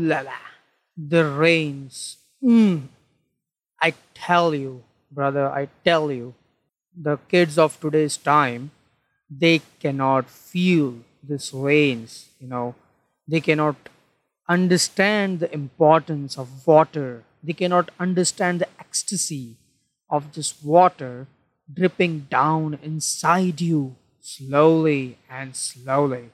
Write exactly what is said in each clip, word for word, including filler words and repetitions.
la la. The rains. Mm, I tell you, brother, I tell you, the kids of today's time, they cannot feel this rains, you know. They cannot understand the importance of water. They cannot understand the ecstasy of this water dripping down inside you slowly and slowly.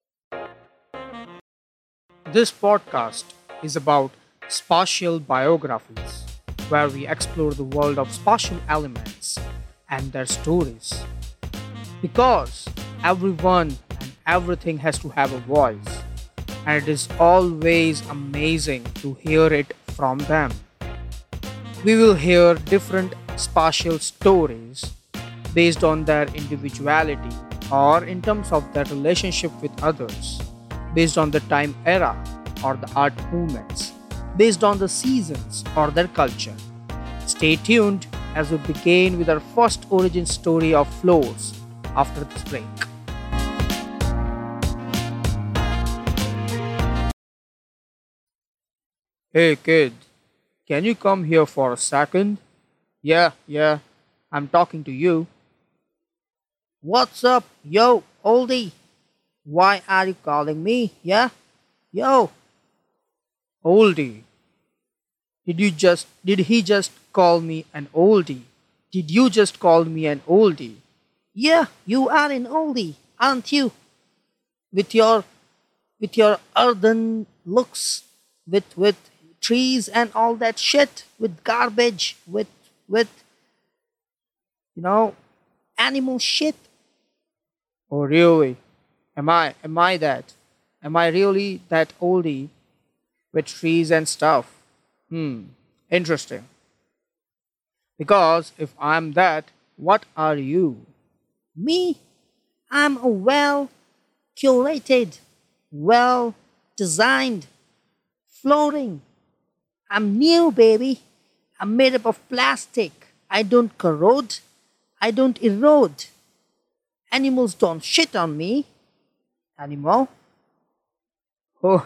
This podcast is about spatial biographies, where we explore the world of spatial elements and their stories. Because everyone and everything has to have a voice, and it is always amazing to hear it from them. We will hear different spatial stories based on their individuality or in terms of their relationship with others, based on the time era or the art movements, based on the seasons or their culture. Stay tuned as we begin with our first origin story of floors after this break. Hey kid, can you come here for a second? Yeah, yeah, I'm talking to you. What's up, yo, oldie? Why are you calling me? Yeah? Yo, oldie. Did you just did he just call me an oldie? Did you just call me an oldie? Yeah, you are an oldie, aren't you? With your with your earthen looks, with with trees and all that shit, with garbage, with with you know animal shit. Oh really? Am I am I that? Am I really that oldie with trees and stuff? Hmm, interesting. Because if I'm that, what are you? Me? I'm a well curated, well designed flooring. I'm new, baby. I'm made up of plastic. I don't corrode. I don't erode. Animals don't shit on me. Animal? Oh,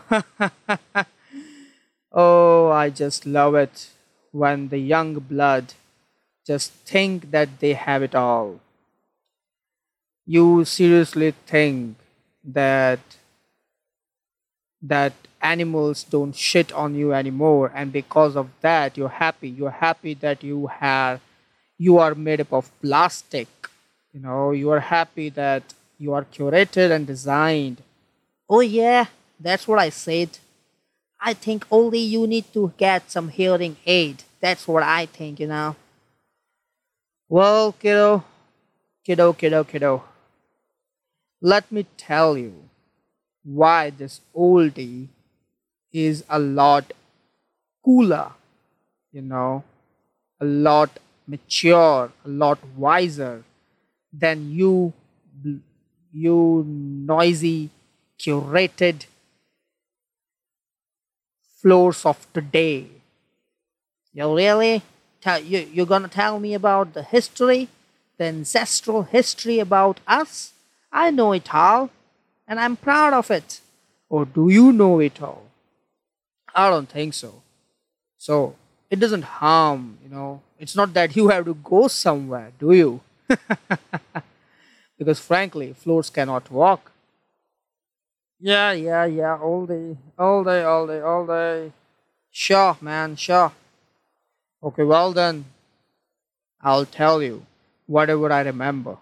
oh, I just love it when the young blood just think that they have it all. You seriously think that that animals don't shit on you anymore, and because of that you're happy. You're happy that you have you are made up of plastic. You know, you are happy that you are curated and designed. Oh yeah, that's what I said. I think only you need to get some hearing aid. That's what I think, you know. Well, kiddo, kiddo, kiddo, kiddo. Let me tell you why this oldie is a lot cooler, you know, a lot mature, a lot wiser than you, you noisy, curated floors of today. You really? Tell, you, you're gonna tell me about the history, the ancestral history about us? I know it all, and I'm proud of it. Or do you know it all? I don't think so. So, it doesn't harm, you know. It's not that you have to go somewhere, do you? Because frankly, floors cannot walk. Yeah, yeah, yeah, all day, all day, all day, all day. Sure, man, sure. Okay, well then, I'll tell you whatever I remember.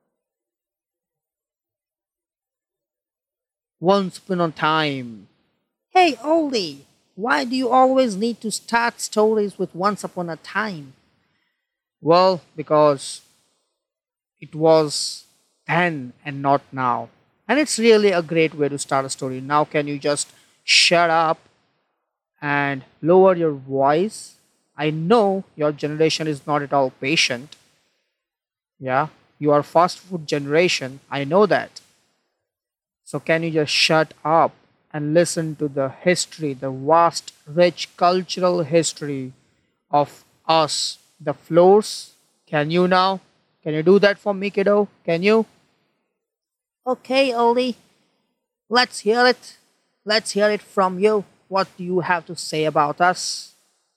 Once upon a time. Hey, oldie, why do you always need to start stories with once upon a time? Well, because it was then and not now. And it's really a great way to start a story. Now, can you just shut up and lower your voice? I know your generation is not at all patient. Yeah, you are fast food generation. I know that. So can you just shut up and listen to the history, the vast, rich cultural history of us, the floors? Can you now? Can you do that for me, kiddo? Can you? Okay, Oldie. Let's hear it. Let's hear it from you. what do you have to say about us?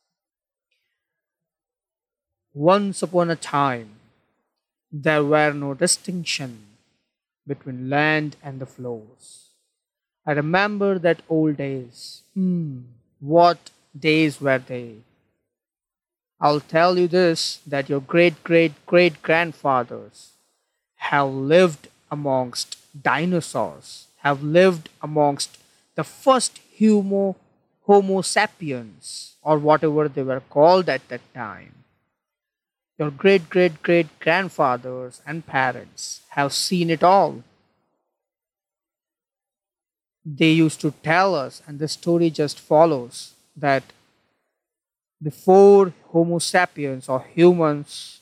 Once upon a time, there were no distinction between land and the floors. I remember that old days. Hmm, what days were they? I'll tell you this, that your great great great grandfathers have lived amongst dinosaurs, have lived amongst the first Homo, Homo sapiens, or whatever they were called at that time. Your great great great grandfathers and parents have seen it all. They used to tell us, and the story just follows that before Homo sapiens or humans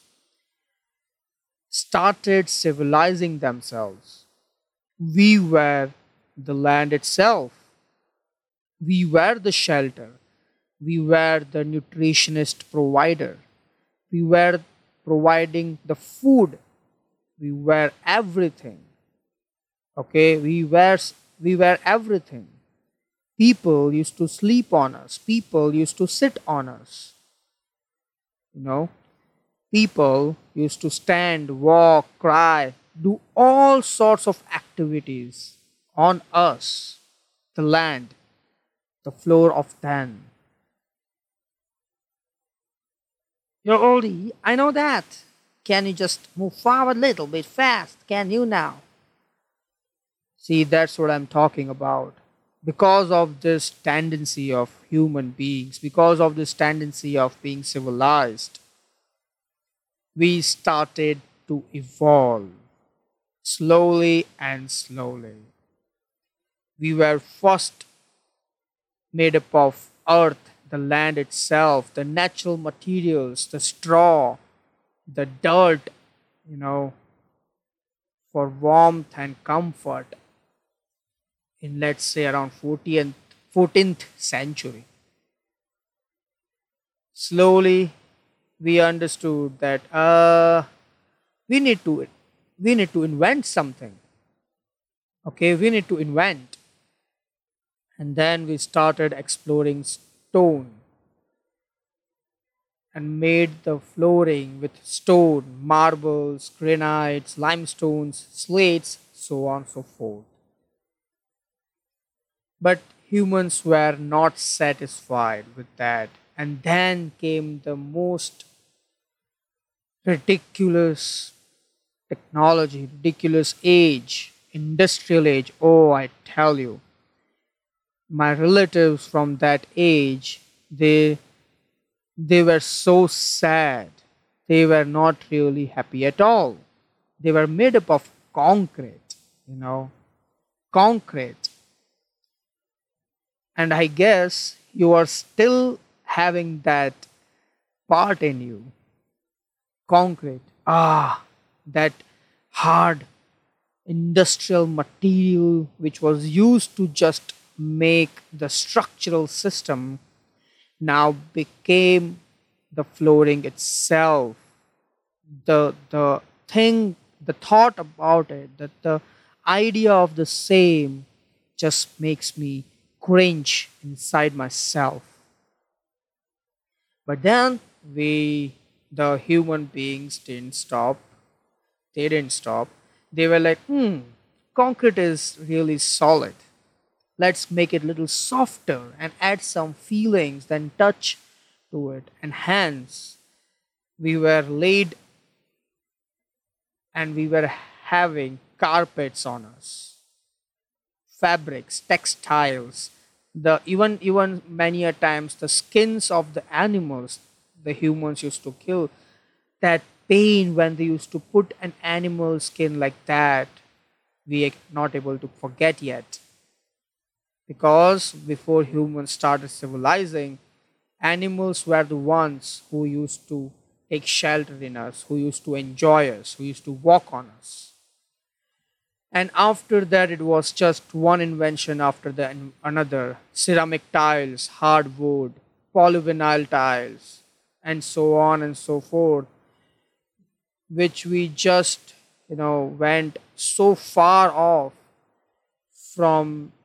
started civilizing themselves, we were the land itself. We were the shelter. We were the nutritionist provider. We were providing the food. We were everything. Okay, we were we were everything. People used to sleep on us. People used to sit on us. You know, people used to stand, walk, cry, do all sorts of activities on us, the land, the floor of Dan. You're oldie, I know that. Can you just move forward a little bit fast? Can you now? See, that's what I'm talking about. Because of this tendency of human beings, because of this tendency of being civilized, we started to evolve slowly and slowly. We were first made up of earth, the land itself, the natural materials, the straw, the dirt, you know, for warmth and comfort in, let's say, around fourteenth, fourteenth century. Slowly, we understood that uh, we need to we need to invent something. Okay, we need to invent, and then we started exploring stone and made the flooring with stone, marbles, granites, limestones, slates, so on and so forth. But humans were not satisfied with that. And then came the most ridiculous technology, ridiculous age, industrial age. Oh, I tell you, my relatives from that age, they they were so sad. They were not really happy at all. They were made up of concrete, you know, concrete. And I guess you are still having that part in you. Concrete. Ah, that hard industrial material which was used to just make the structural system now became the flooring itself. The the thing, the thought about it, that the idea of the same just makes me cringe inside myself. But then we, the human beings, didn't stop. They didn't stop. They were like, hmm, concrete is really solid. Let's make it a little softer and add some feelings, then touch to it. And hence, we were laid and we were having carpets on us, fabrics, textiles, the even even many a times the skins of the animals the humans used to kill. That pain when they used to put an animal skin like that, we are not able to forget yet. Because before humans started civilizing, animals were the ones who used to take shelter in us, who used to enjoy us, who used to walk on us. And after that, it was just one invention after the another: ceramic tiles, hardwood, polyvinyl tiles, and so on and so forth, which we just, you know, went so far off from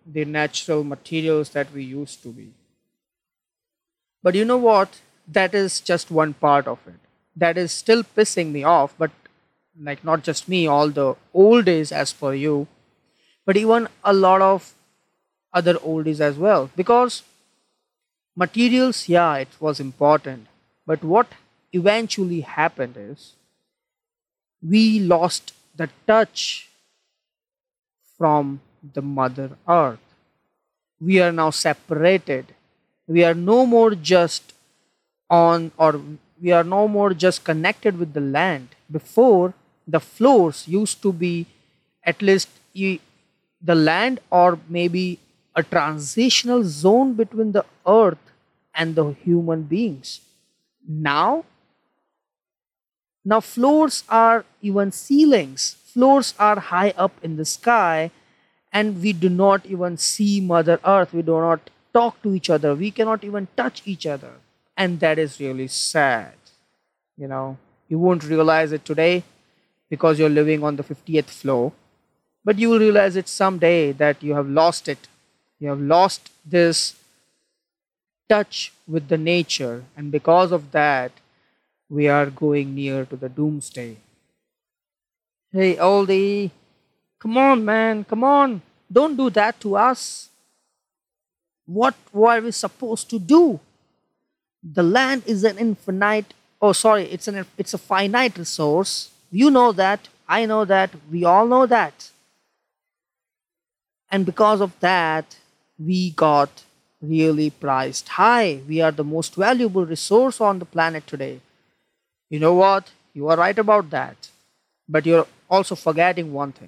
the natural materials that we used to be. But you know what? That is just one part of it. That is still pissing me off, but like not just me, all the oldies as per you, but even a lot of other oldies as well. Because materials, yeah, it was important. But what eventually happened is we lost the touch from the Mother Earth. We are now separated. We are no more just on, or we are no more just connected with the land. Before, the floors used to be at least e- the land, or maybe a transitional zone between the earth and the human beings. Now, now floors are even ceilings. Floors are high up in the sky, and we do not even see Mother Earth. We do not talk to each other. We cannot even touch each other. And that is really sad. You know, you won't realize it today because you're living on the fiftieth floor, but you will realize it someday that you have lost it. You have lost this touch with the nature, and because of that, we are going near to the doomsday. Hey, oldie, come on, man, come on. Don't do that to us. What were we supposed to do? The land is an infinite, oh, sorry, it's an it's a finite resource. You know that, I know that, we all know that. And because of that, we got really priced high. We are the most valuable resource on the planet today. You know what? You are right about that. But you're also forgetting one thing.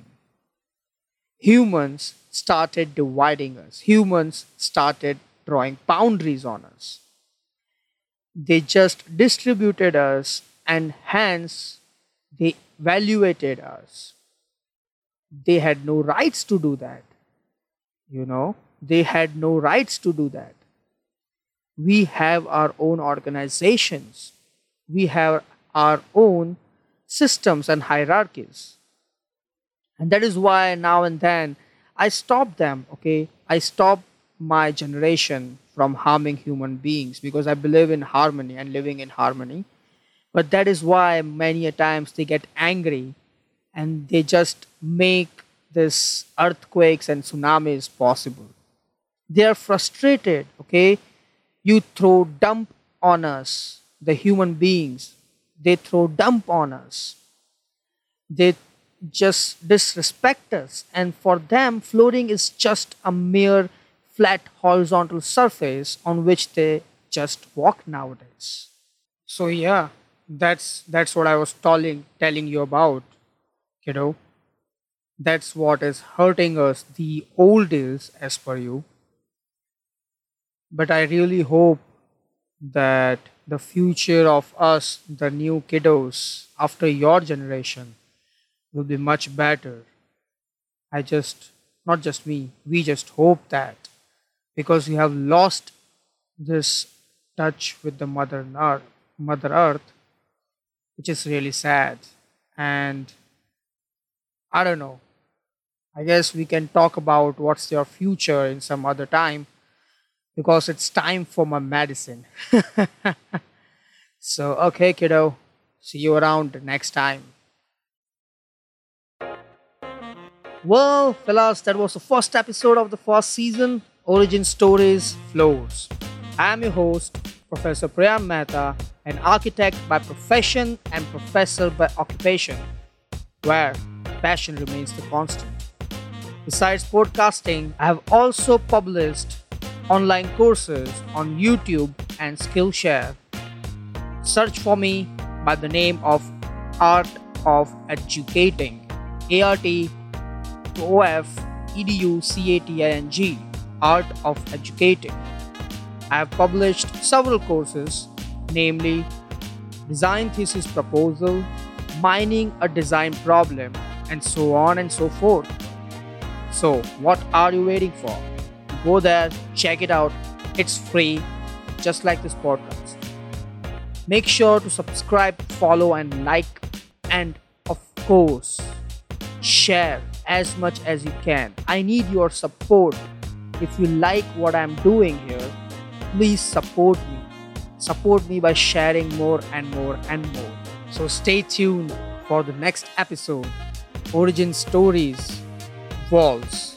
Humans started dividing us. Humans started drawing boundaries on us. They just distributed us, and hence they evaluated us. They had no rights to do that. You know, they had no rights to do that. We have our own organizations. We have our own systems and hierarchies. And that is why now and then I stop them, okay? I stop my generation from harming human beings because I believe in harmony and living in harmony. But that is why many a times they get angry and they just make this earthquakes and tsunamis possible. They are frustrated, okay? You throw dump on us, the human beings. They throw dump on us. They just disrespect us. And for them, floating is just a mere flat horizontal surface on which they just walk nowadays. So yeah, that's that's what I was telling telling you about, kiddo. That's what is hurting us, the old days as per you. But I really hope that the future of us, the new kiddos after your generation, will be much better. I just, not just me, we just hope that because we have lost this touch with the Mother Earth, Mother Earth, which is really sad. And I don't know. I guess we can talk about what's your future in some other time because it's time for my medicine. So, okay, kiddo. See you around next time. Well, fellas, that was the first episode of the first season, Origin Stories Flows. I am your host, Professor Priyam Mehta, an architect by profession and professor by occupation, where passion remains the constant. Besides podcasting, I have also published online courses on YouTube and Skillshare. Search for me by the name of Art of Educating. A R T O F E D U C A T I N G. Art of Educating. I have published several courses, namely Design Thesis Proposal, Mining a Design Problem, and so on and so forth. So, what are you waiting for? Go there, check it out. It's free, just like this podcast. Make sure to subscribe, follow, and like, and of course, share as much as you can. I need your support. If you like what I'm doing here, please support me. Support me by sharing more and more and more. So stay tuned for the next episode. Origin Stories Walls.